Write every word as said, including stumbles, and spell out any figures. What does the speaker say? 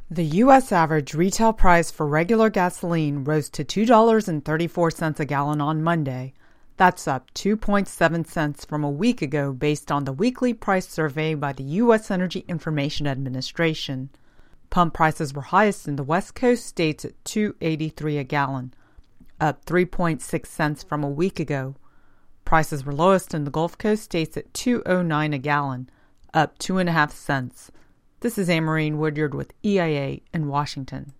The U S average retail price for regular gasoline rose to two dollars and thirty-four cents a gallon on Monday. That's up two point seven cents from a week ago based on the weekly price survey by the U S Energy Information Administration. Pump prices were highest in the West Coast states at two dollars and eighty-three cents a gallon, up three point six cents from a week ago. Prices were lowest in the Gulf Coast states at two dollars and nine cents a gallon, up two point five cents. This is Anne-Marie Woodyard with E I A in Washington.